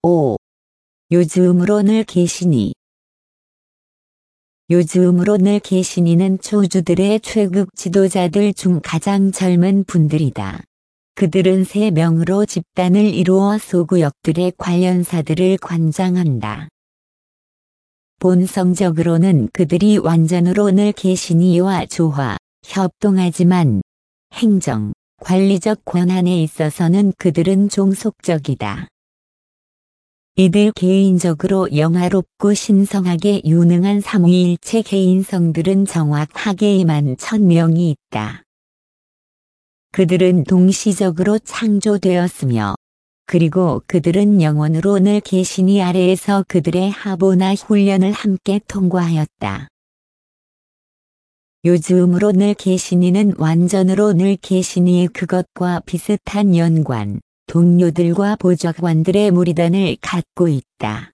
5. 요즈음으로 늘 계시니. 요즈음으로 늘 계시니는 초주들의 최극 지도자들 중 가장 젊은 분들이다. 그들은 3명으로 집단을 이루어 소구역들의 관련사들을 관장한다. 본성적으로는 그들이 완전으로 늘 계시니와 조화, 협동하지만 행정, 관리적 권한에 있어서는 그들은 종속적이다. 이들 개인적으로 영화롭고 신성하게 유능한 삼위일체 개인성들은 정확하게 10,000명이 있다. 그들은 동시적으로 창조되었으며 그리고 그들은 영원으로 늘 계시니 아래에서 그들의 하보나 훈련을 함께 통과하였다. 요즈음으로 늘 계시니는 완전으로 늘 계시니의 그것과 비슷한 연관, 동료들과 보좌관들의 무리단을 갖고 있다.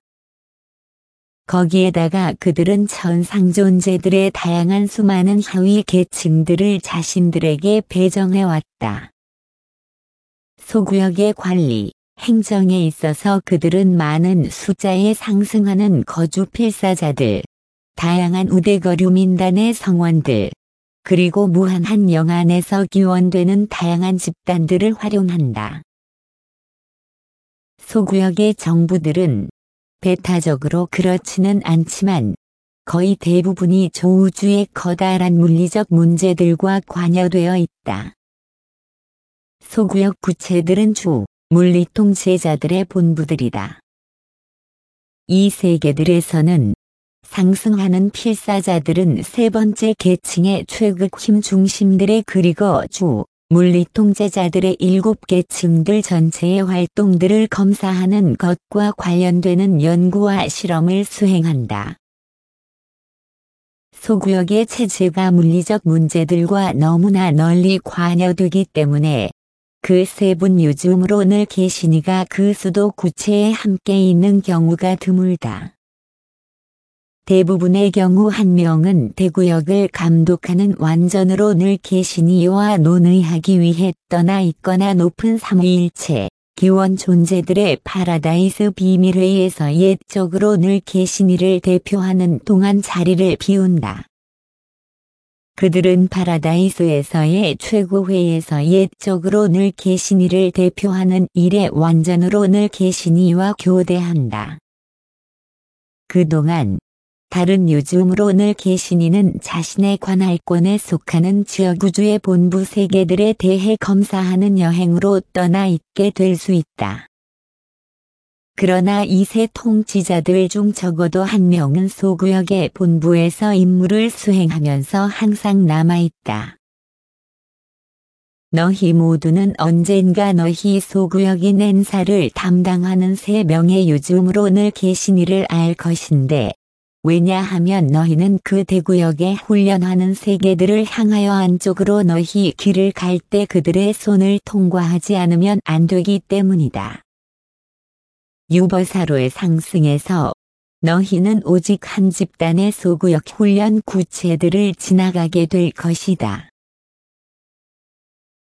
거기에다가 그들은 천상 존재들의 다양한 수많은 하위 계층들을 자신들에게 배정해왔다. 소구역의 관리, 행정에 있어서 그들은 많은 숫자에 상승하는 거주 필사자들, 다양한 우대거류 민단의 성원들, 그리고 무한한 영안에서 기원되는 다양한 집단들을 활용한다. 소구역의 정부들은 배타적으로 그렇지는 않지만 거의 대부분이 조우주의 커다란 물리적 문제들과 관여되어 있다. 소구역 구체들은 주, 물리 통제자들의 본부들이다. 이 세계들에서는 상승하는 필사자들은 3번째 계층의 최극 힘 중심들의 그리고 주, 물리 통제자들의 7계층들 전체의 활동들을 검사하는 것과 관련되는 연구와 실험을 수행한다. 소구역의 체제가 물리적 문제들과 너무나 널리 관여되기 때문에 그 3분 요즘으로 늘 계시니가 그 수도 구체에 함께 있는 경우가 드물다. 대부분의 경우 한 명은 대구역을 감독하는 완전으로 늘 계시니와 논의하기 위해 떠나 있거나 높은 삼위일체, 기원 존재들의 파라다이스 비밀회의에서 옛적으로 늘 계시니를 대표하는 동안 자리를 비운다. 그들은 파라다이스에서의 최고회의에서 옛적으로 늘 계시니를 대표하는 일의 완전으로 늘 계시니와 교대한다. 그동안 다른 요즘으로 늘 계시니는 자신의 관할권에 속하는 지역우주의 본부 세계들에 대해 검사하는 여행으로 떠나 있게 될 수 있다. 그러나 이 세 통치자들 중 적어도 한 명은 소구역의 본부에서 임무를 수행하면서 항상 남아있다. 너희 모두는 언젠가 너희 소구역인 엔사를 담당하는 3명의 요즘으로 늘 계시니를 알 것인데 왜냐하면 너희는 그 대구역에 훈련하는 세계들을 향하여 안쪽으로 너희 길을 갈 때 그들의 손을 통과하지 않으면 안 되기 때문이다. 유버사로의 상승에서 너희는 오직 한 집단의 소구역 훈련 구체들을 지나가게 될 것이다.